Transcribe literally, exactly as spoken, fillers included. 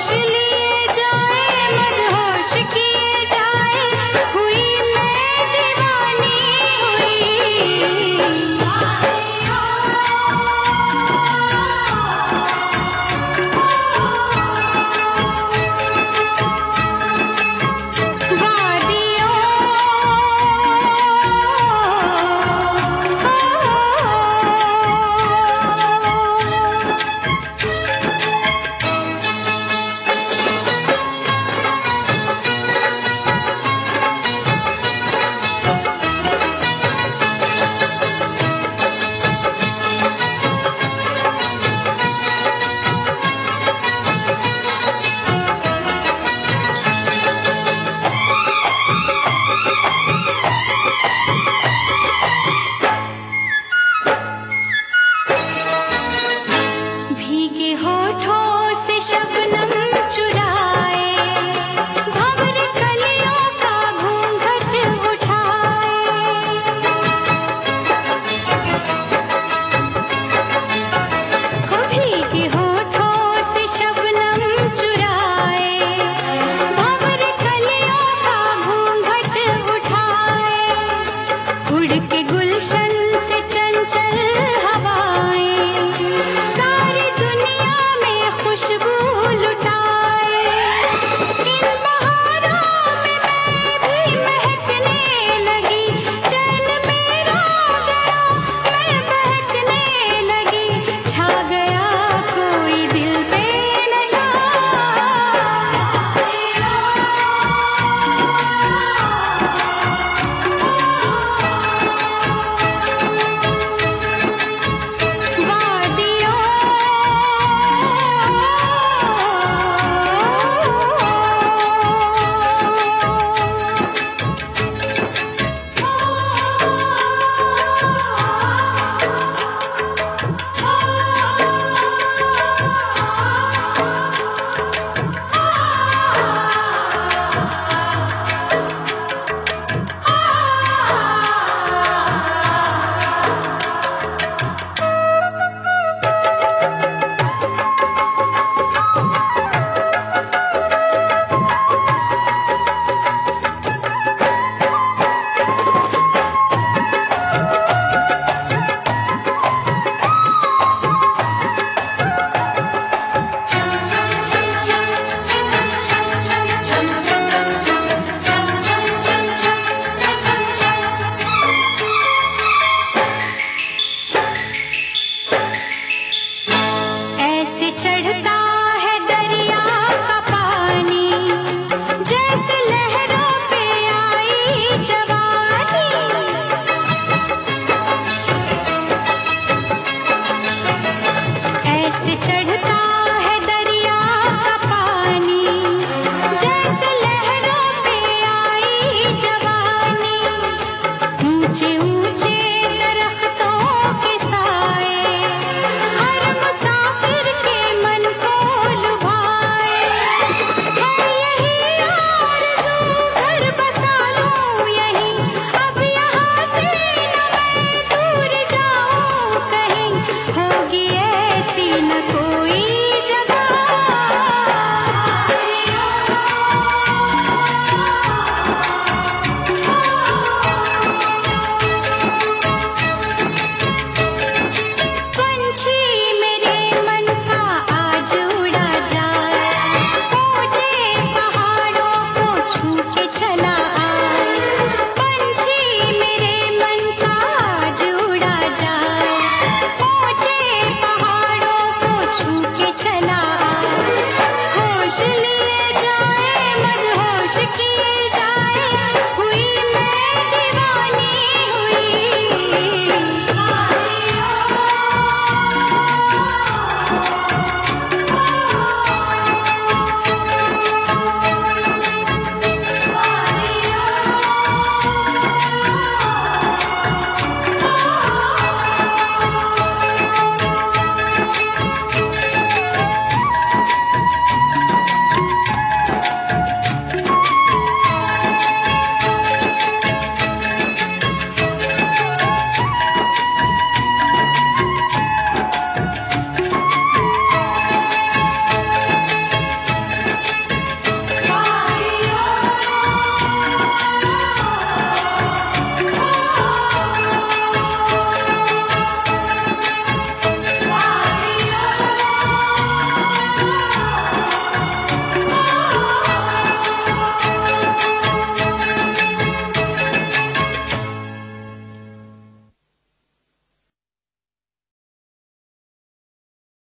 होश लिए जाए, मदहोश किए जाए, हुई मैं दीवानी हुई। वादियों भीगे होठों से शबनम चुराए, भंवर कलियों का घूंघट उठाए। हो भीगे होठों से शबनम चुराए, भंवर कलियों का घूंघट उठाए। उड़ के गुलशन से चंचल हवाएं, सारी दुनिया में खुशबू लुटाए। इन बहारों में मैं भी महकने लगी, चैन मेरा गया, मैं बहकने लगी। छा गया कोई दिल पे नशा। वादियों ऐसे चढ़ता है दरिया का पानी, जैसे लहरों पे आई जवानी। ऐसे चढ़ता है दरिया का पानी, जैसे लहरों पे आई जवानी। ऊंचे